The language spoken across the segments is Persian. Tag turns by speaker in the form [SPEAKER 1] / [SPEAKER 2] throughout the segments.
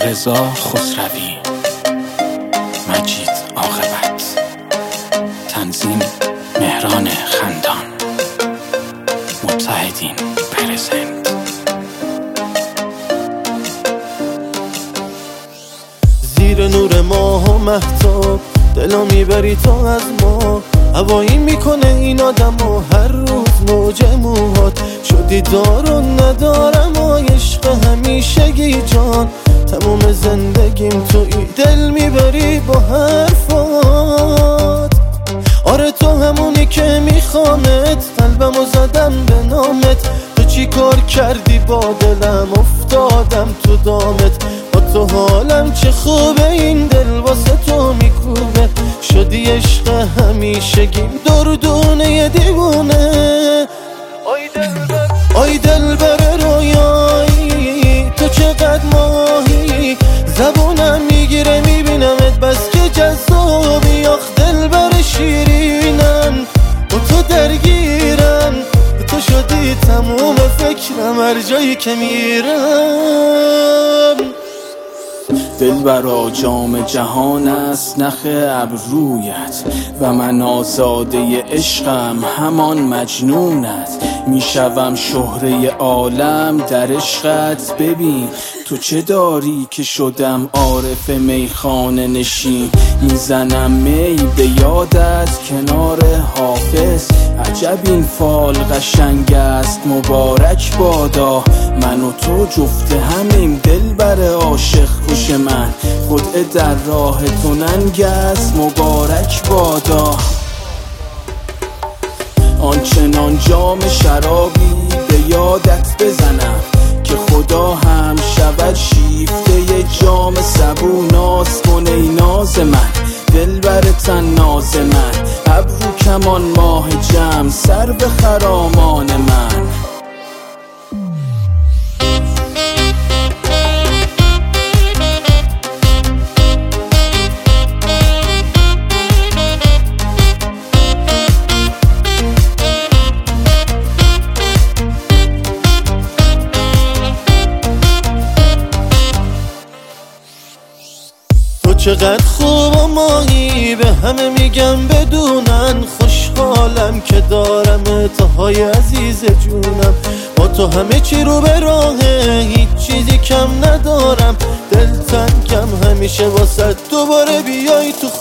[SPEAKER 1] رضا خسروی، مجید عاقبت، تنظیم مهران خندان، متحدین پرزنت.
[SPEAKER 2] زیر نور ماه و مهتاب دلا میبری تو از ما، هوایی میکنه این آدم و هر روز موج موهات شدی دار و ندارم و عشق همیشگی جان، تموم زندگیم توی دل میبری با حرفات. آره تو همونی که میخوامت، قلبمو زدم به نامت، تو چی کار کردی با دلم افتادم تو دامت، با تو حالم چه خوبه این دل واسه تو میکوبه، شدی عشق همیشگیم دردونه دیوونه. آی دلبر رویایی تو چقدر ماهی، زبونم میگیره میبینمت بس که جذابی، آخ دلبر شیرینم با تو درگیرم، تو شدی تموم فکرم هر جایی که میرم.
[SPEAKER 1] دلبرا جام جهان است نخ ابرویت و من آزاده عشقم همان مجنونت، میشوم شهره عالم در عشقت. ببین تو چه داری که شدم عارف میخانه نشین، میزنم می به یادت کنار حافظ، عجب این فال قشنگ است مبارک بادا، من و تو جفت همیم دلبر عاشق کش من، خدعه در راه تو ننگ است مبارک بادا. آنچنان جام شرابی به یادت بزنم که خدا هم شود شیفته جام سبو، ناز کن ای ناز من دلبر طناز من، ابرو کمان ماه جمع سر به خرامان من.
[SPEAKER 2] چقدر خوب و ماهی به همه میگم بدونن، خوشحالم که دارم تاهای عزیز جونم، با تو همه چی رو به راهه هیچ چیزی کم ندارم، دلتنگم همیشه واسه دوباره بیای تو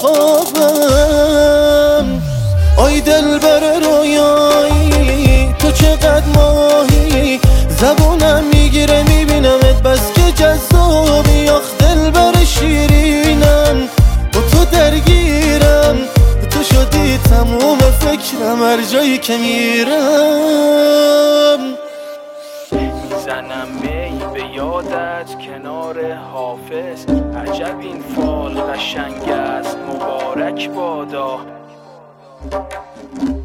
[SPEAKER 2] خوابم. آی دلبر رویایی تو چقدر ماهی، زبونم میگیره میبینمت بس که جذابی، آخ دلبر شیرینم با تو درگیرم، تو شدی تموم فکرم هر جایی که میرم.
[SPEAKER 1] میزنم می به یادت کنار حافظ، عجب این فال قشنگ است مبارک بادا.